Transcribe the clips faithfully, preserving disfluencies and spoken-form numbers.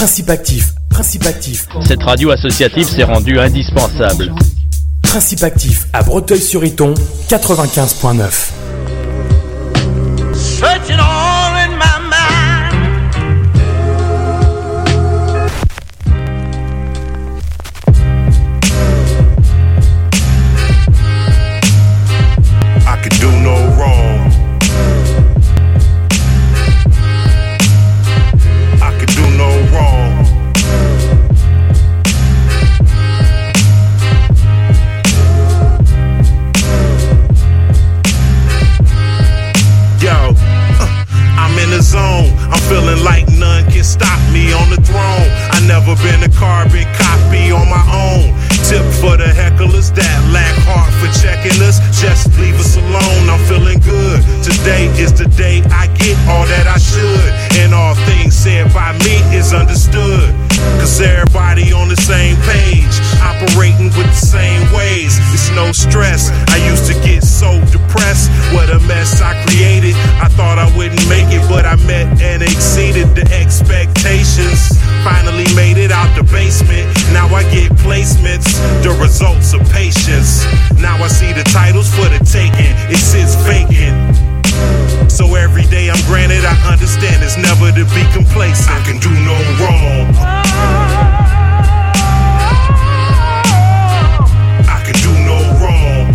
Principe actif, principe actif. Cette radio associative s'est rendue indispensable. Principe actif à Breteuil-sur-Iton, quatre-vingt-quinze virgule neuf. Searching all in my mind. I could do no wrong. I could do no wrong. Yo, uh, I'm in the zone. I'm feeling like none can stop me on the throne. I never been a carbon copy on my own. Tip for the hecklers that lack heart for checking us. Just leave us alone. I'm feeling good. Today is the day I get all that I should. And all things said by me is understood. Cause everybody on the same page, operating with the same ways. It's no stress. I used to get so depressed. What a mess I created. I thought I wouldn't make it, but I met and exceeded the expectations. Finally made it out the basement. Now I get placements, the results of patience. Now I see the titles for the taking. It sits vacant. So every day I'm granted, I understand it's never to be complacent. I can do no wrong. I can do no wrong.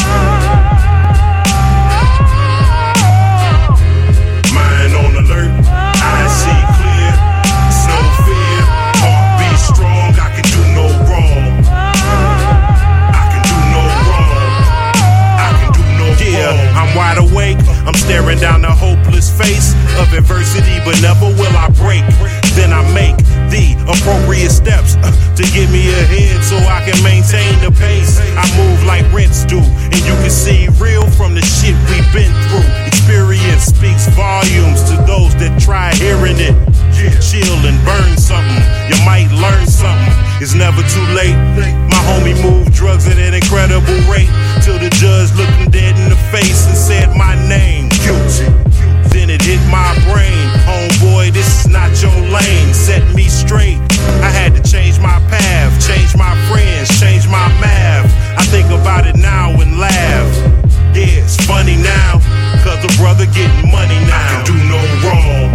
Mind on alert, I see clear. It's no fear, heart beat strong. I can do no wrong. I can do no wrong. I can do no wrong. Yeah, I'm wide awake. I'm staring down the hopeless face of adversity, but never will I break. Then I make the appropriate steps uh, to get me ahead so I can maintain the pace. I move like rents do, and you can see real from the shit we've been through. Experience speaks volumes to those that try hearing it. Yeah. Chill and burn something, you might learn something. It's never too late. My homie moved drugs at an incredible rate till the judge looked him dead in the face and said my name. Guilty. Then it hit my brain. Homeboy, this is not your lane. Set me straight. I had to change my path, change my friends, change my math. I think about it now and laugh. Yeah, it's funny now, cause a brother getting money now. I can do no wrong.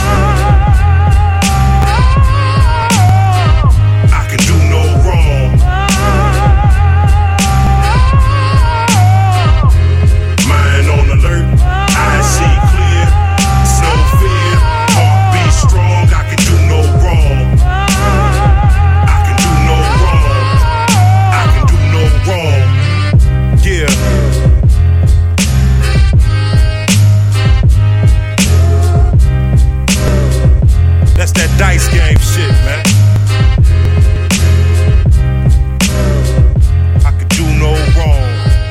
I can do no wrong. Mind on alert, I see clear. It's no fear, heart beat strong. I can do no wrong. I can do no wrong. I can do no wrong. Yeah. That's that dice game shit, man. I could do no wrong.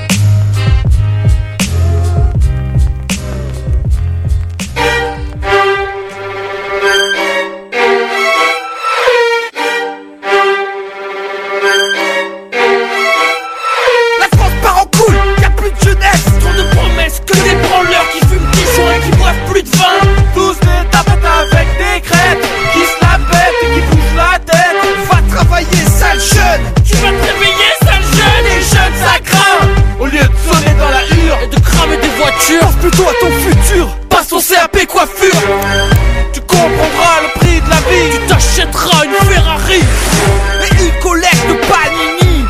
La France part en couille, y'a plus de jeunesse. Trop de promesses, que des branleurs qui fument des joints et qui boivent plus de vin. Tous des tapettes avec des crêtes, qui se la pètent et qui bougent la tête. Va travailler, sale jeune. Tu vas te réveiller, sale jeune. Les jeunes, ça craint. Au lieu de sonner dans la hure et de cramer des voitures, pense plutôt à ton futur. Passe au C A P coiffure. Tu comprendras le prix de la vie. Tu t'achèteras une Ferrari et une collecte de Panini.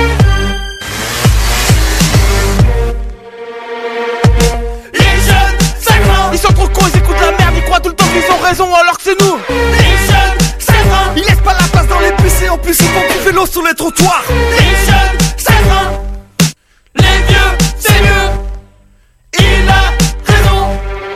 Les jeunes, ça craint. Ils sont trop cons, ils écoutent la merde. Ils croient tout le temps qu'ils ont raison alors que c'est nous. Les jeunes, ça craint. Ils laissent pas la place dans les bus et en plus ils font du vélo sur les trottoirs. Les jeunes, ça craint. Les vieux, c'est mieux. Il a raison.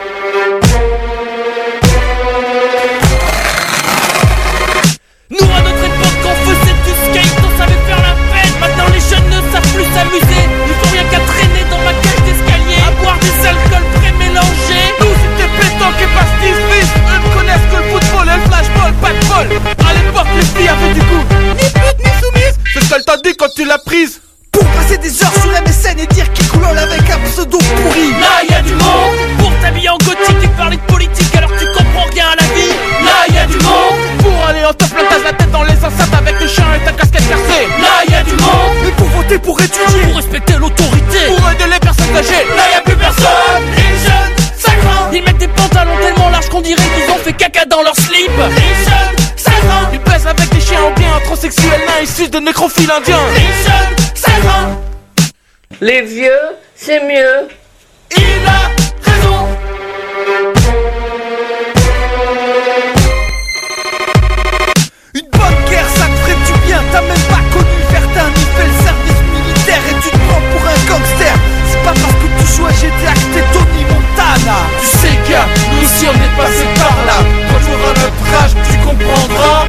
Nous à notre époque quand on faisait du skate, on savait faire la fête. Maintenant les jeunes ne savent plus s'amuser. Ils font rien qu'à traîner dans ma cage d'escalier, à boire des alcools pré-mélangés. Nous c'était pétanque et pastis-bis. Eux ne connaissent que le football et le flashball, pas de bol. À l'époque les filles avaient du goût. Ni pute ni soumise. C'est ce qu'elle t'a dit quand tu l'as prise. Pour passer des heures sur M S N et dire qu'il coulole avec un pseudo pourri. Là y'a du monde. Pour t'habiller en gothique et parler de politique alors tu comprends rien à la vie. Là y'a du monde. Pour aller en on te plantage la tête dans les enceintes avec tes chiens et ta casquette percée. Là y'a du monde, mais pour voter, pour étudier, pour respecter l'autorité, pour aider les personnes âgées. Là y'a plus personne, les jeunes, ça craint. Ils mettent des pantalons tellement larges qu'on dirait qu'ils ont fait caca dans leur slip. Les jeunes, ça craint. Ils pèsent avec des chiens en bien, transsexuels nains issus de nécrophiles indiens. Les jeunes, ça craint. Les vieux, c'est mieux. Il a raison. Une bonne guerre, ça te ferait du bien. T'as même pas connu Verdun ni fait le service militaire et tu te prends pour un gangster. C'est pas parce que tu joues à G T A que t'es Tony Montana. Tu sais gars, nous aussi on est passé par là. Quand tu auras notre âge, tu comprendras.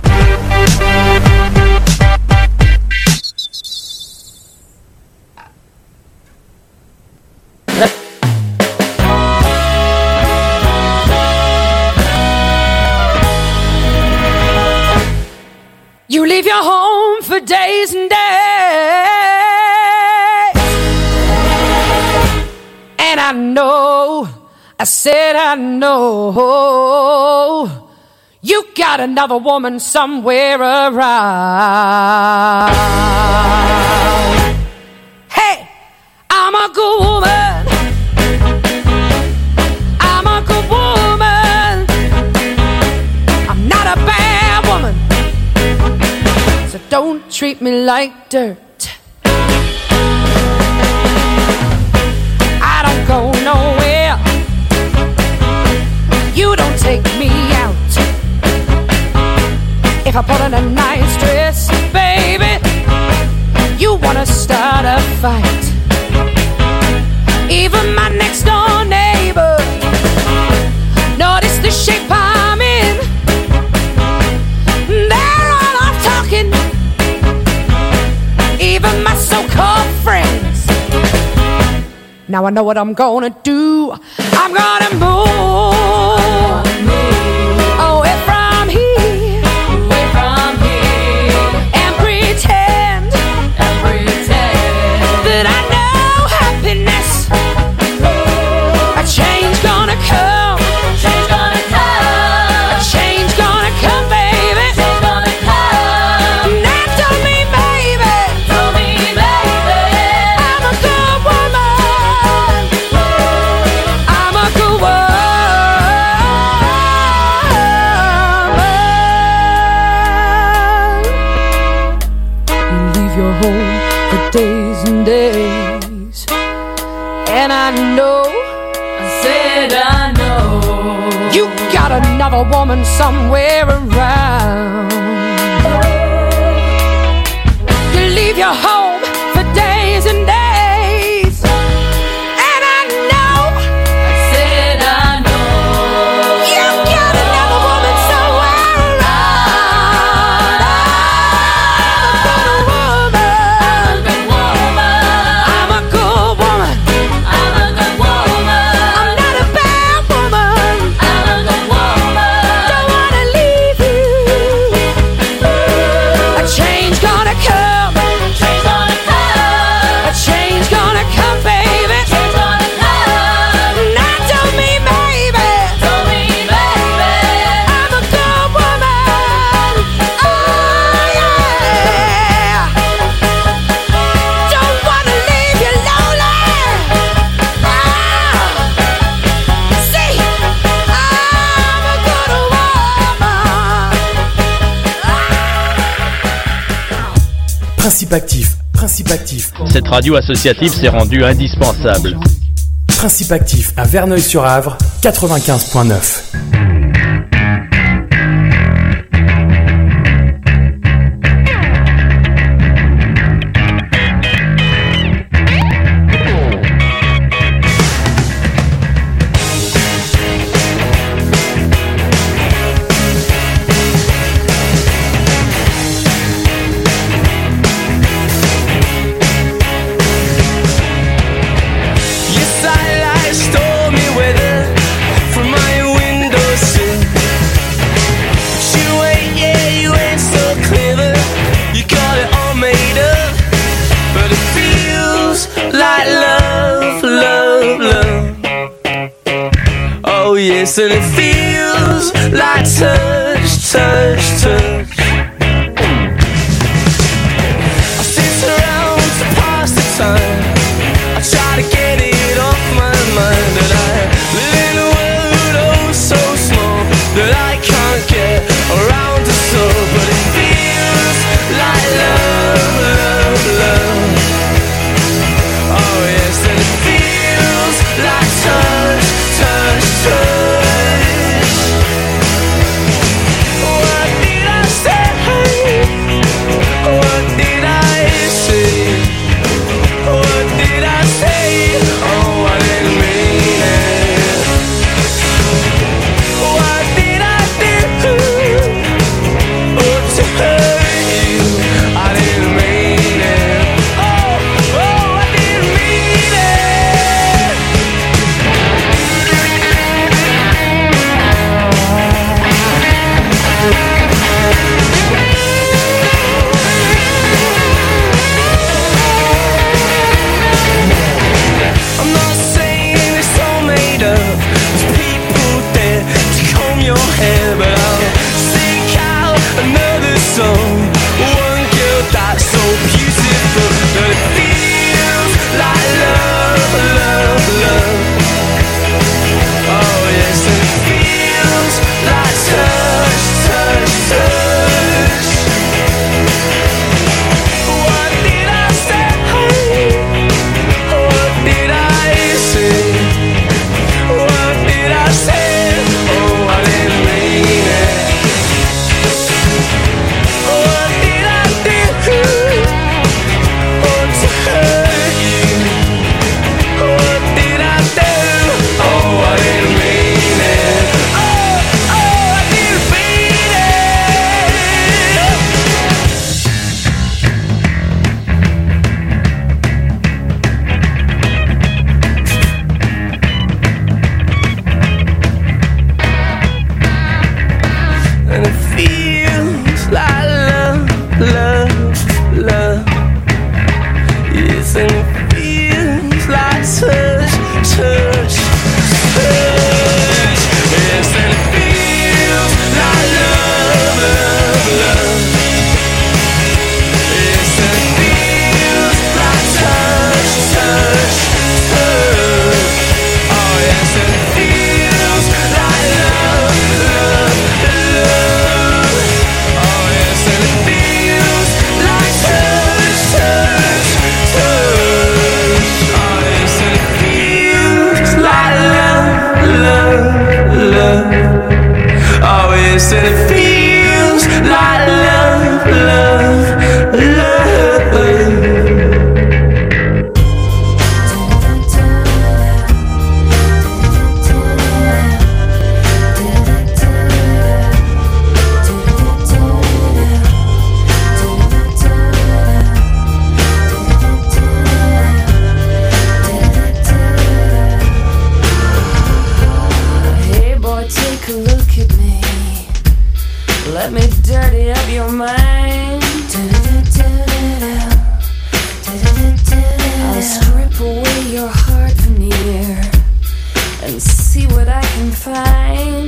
You leave your home for days and days, and I know, I said I know, you got another woman somewhere around. Hey, I'm a good woman, I'm a good woman, I'm not a bad woman. So don't treat me like dirt. I don't go nowhere. You don't take me out. If I put on a nice dress, baby, you wanna start a fight. Even my next door neighbor notice the shape I'm in. They're all off talking. Even my so-called friends. Now I know what I'm gonna do. I'm gonna move, move away from here, away from here, and pretend, and pretend that I know happiness. A change gonna come, change gonna come, a change gonna come, baby. Change gonna come. Now tell me, baby, tell me, baby, I'm a good woman, I'm a good woman. You leave your home for days and days, and I know, I said I know, you got another woman somewhere around. You leave your home for days and days, and I know, I said I know, you got another woman somewhere around. I'm a good woman, I'm a good woman, I'm a good woman, I'm not a bad woman, I'm a good woman, don't wanna leave you. A change gonna come, change gonna come, a change gonna come, baby, change gonna come. Now tell me, baby, tell me, baby, I'm a good woman, oh yeah. Don't wanna leave you lonely, ah. See, I'm a good woman. Principe actif, principe actif, Cette radio associative s'est rendue indispensable. principe actif à Verneuil-sur-Avre, quatre-vingt-quinze point neuf. Your sidelight stormy weather from my windowsill. But you ain't, yeah, you ain't so clever. You got it all made up, but it feels like love, love, love. Oh yes, and it feels like touch, touch, touch. dirty up your mind. I'll strip away your heart veneer and see what I can find.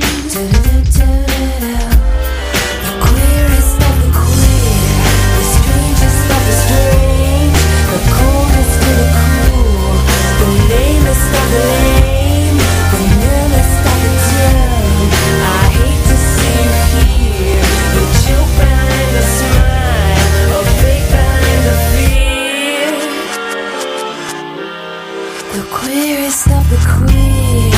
The queerest of the queer, the strangest of the strange, the coldest to the cool, the lamest of the lame, the numbest of the dumb. I hate to see you here, the joke behind the smile, a fake behind the fear. The queerest of the queer.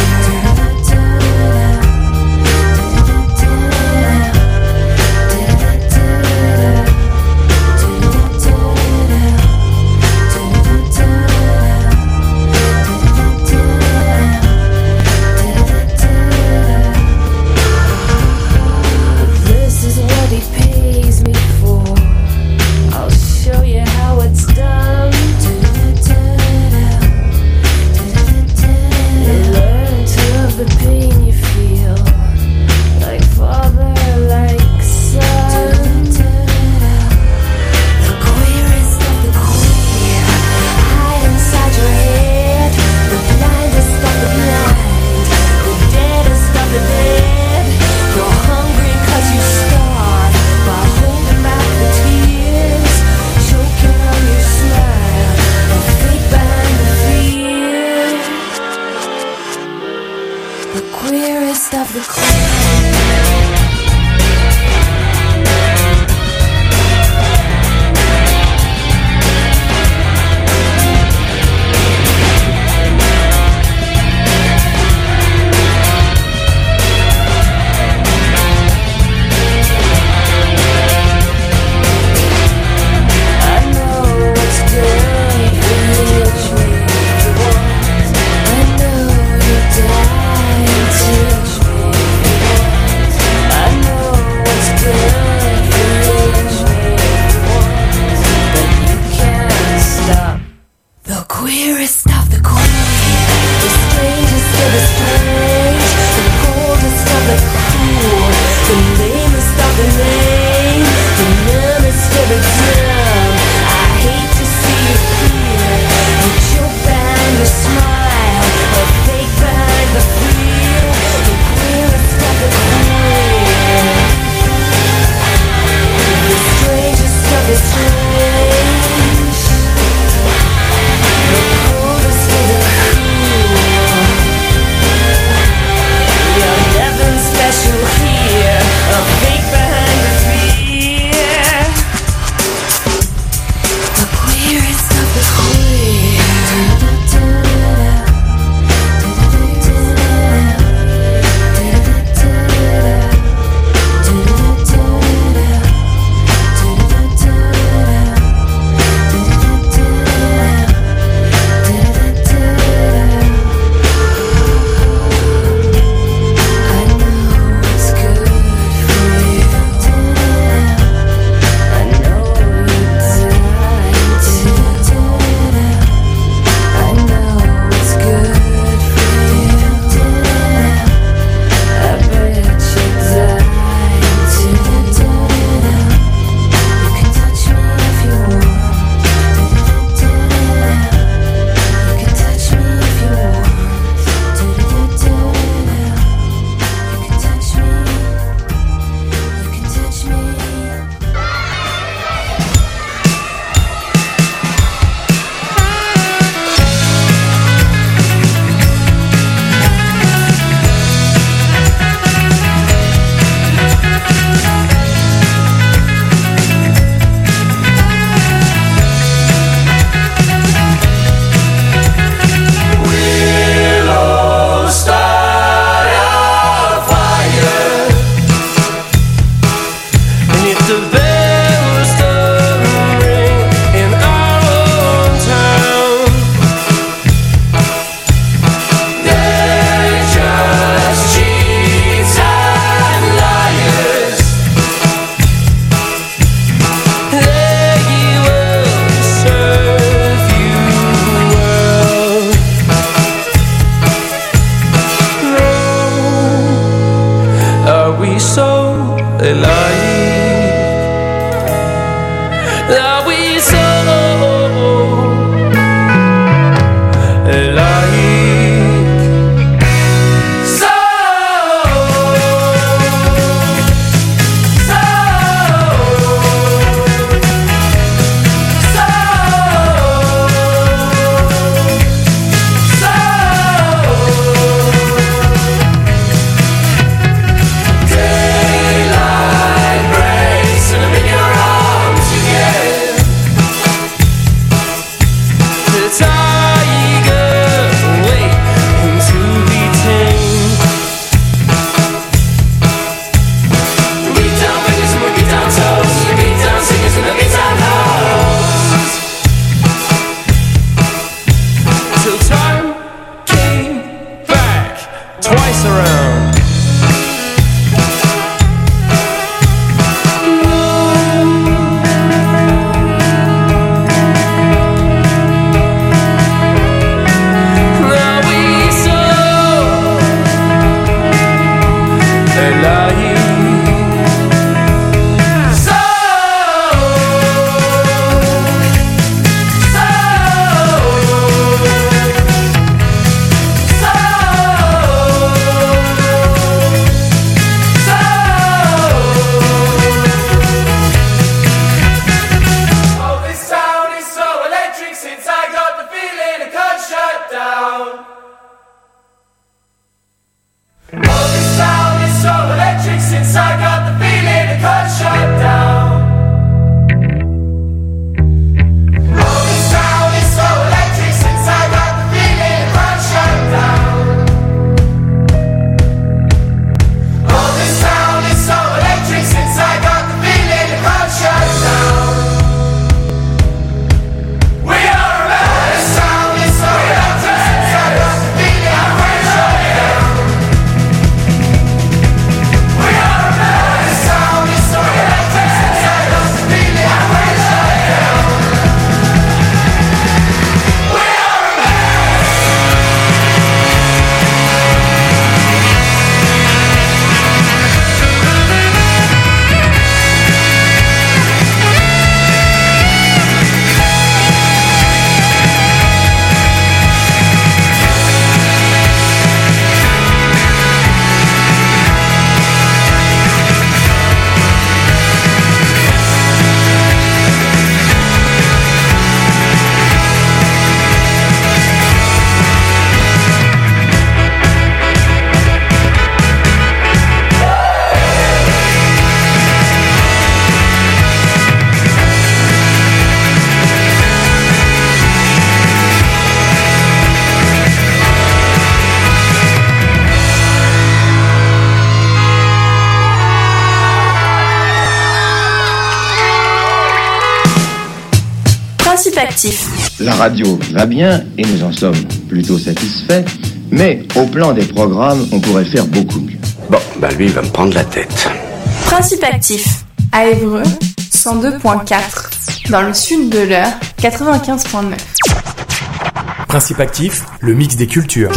Actif. La radio va bien et nous en sommes plutôt satisfaits, mais au plan des programmes, on pourrait faire beaucoup mieux. Bon, bah lui, il va me prendre la tête. Principe Actif. À Évreux, cent deux virgule quatre. Dans le sud de l'Eure, quatre-vingt-quinze virgule neuf. Principe Actif, le mix des cultures.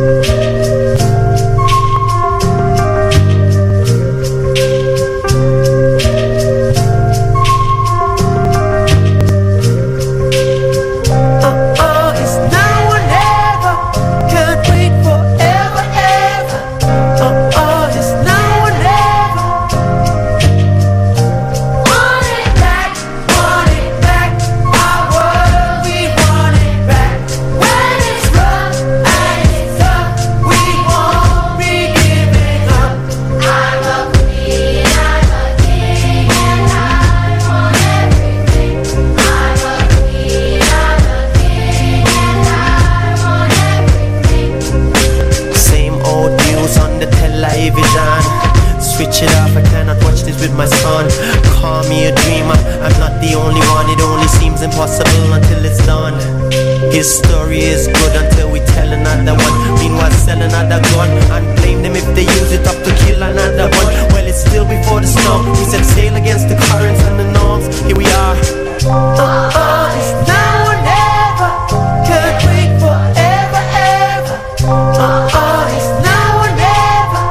His story is good until we tell another one. Meanwhile, sell another gun and blame them if they use it up to kill another one. Well, it's still before the storm. We said sail against the currents and the norms. Here we are. Uh, uh, it's now or never. Can't wait forever, ever. Uh, uh, it's now or never.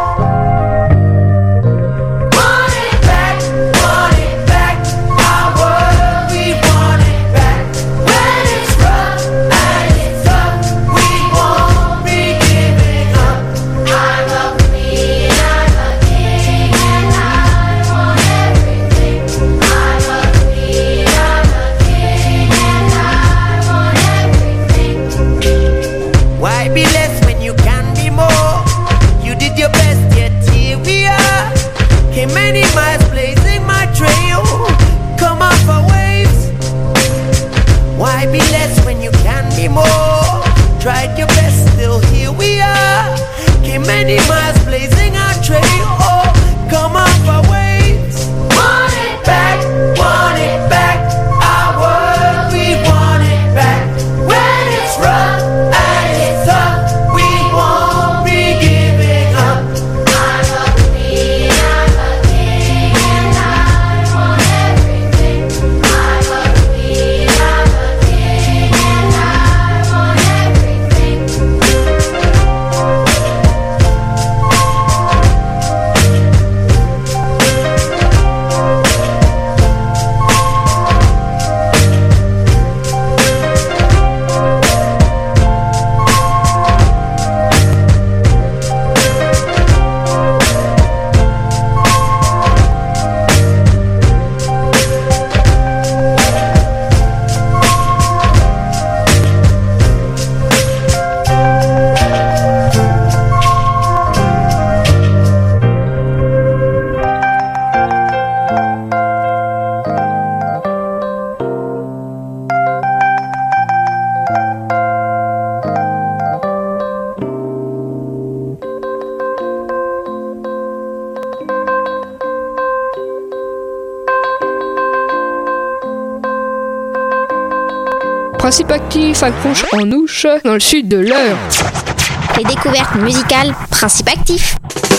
Want it back, want it back. Our world, we want it back. When it's rough. Many miles blazing my trail. Come off our waves. Why be less when you can be more? Tried your best, still here we are. Came many miles blazing our trail. Oh, come off our waves. Want it back, want it back. Our world, we want it back. When it's rough and it's tough, we won't be giving up. I'm a queen, I'm a Principe Actif accroche en ouche dans le sud de l'Eure. Les découvertes musicales, Principe Actif.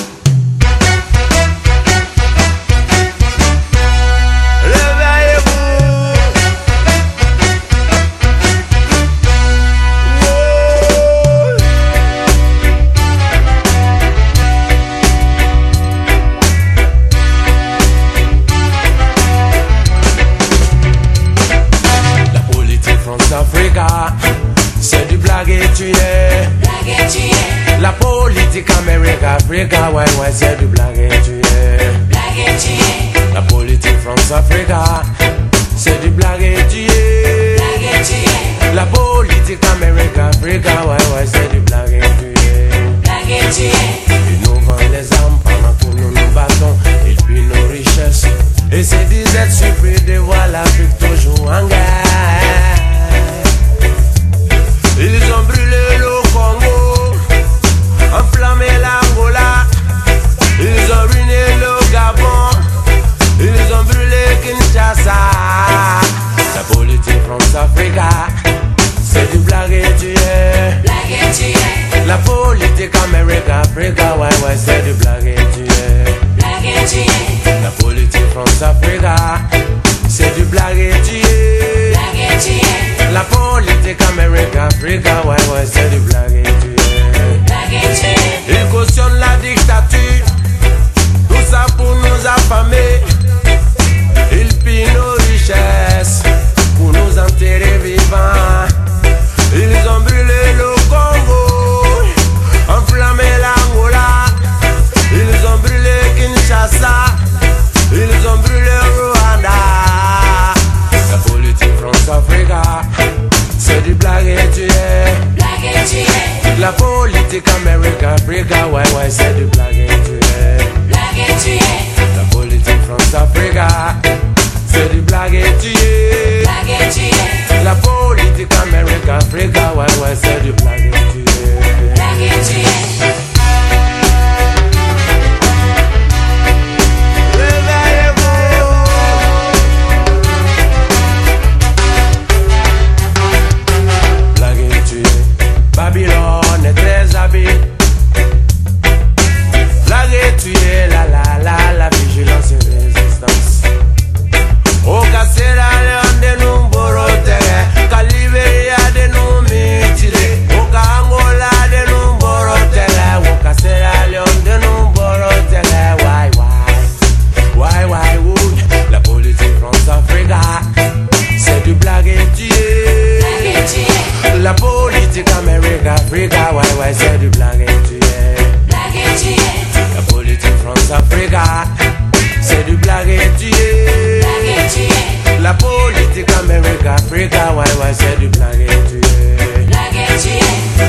C'est du blague et tu es. La politique Amérique, Africa, ouais, ouais, c'est du blague et tu es. La politique France-Africa, c'est du blague et tu es. La politique Amérique, Africa, ouais, ouais, c'est du blague et tu es. Ils nous vendent les armes pendant que nous nous battons, et puis nos richesses. Et ces disettes surpris de voir l'Afrique toujours en guerre. Ils ont brûlé le Congo, enflammé l'Angola. Ils ont ruiné le Gabon, ils ont brûlé Kinshasa. La politique France-Africa, Africa, ouais, ouais, c'est du blague et tuer. Il cautionne la dictature, tout ça pour nous affamer. Il pille nos richesses pour nous enterrer vivants. Ils ont brûlé le Congo, enflammé l'Angola. Ils ont brûlé Kinshasa, ils ont brûlé Rwanda. La politique France-Africa, c'est du blague et tuer. La politique Amérique-Africa, ouais, ouais, c'est du blague et tuer. La politique France-Africa, c'est du blague et tuer. La politique Amérique-Africa, ouais, ouais, c'est du blague et tuer. Babylone est très habile. Blague et tuer, la la la, la vigilance et résistance. Au Cassera, de nous borotere. Caliveria de nous mutile. Au Angola de nous borotere. Au Cassera, de nous borotere. Why, why, why, why, would la politique France-Africa, c'est du blague et tuer. La politique Amérique-Africa, ouais, ouais, c'est du blague et tuer. La politique France-Africa, c'est du blague et tuer. La politique Amérique-Africa, ouais, ouais, c'est du blague et tuer.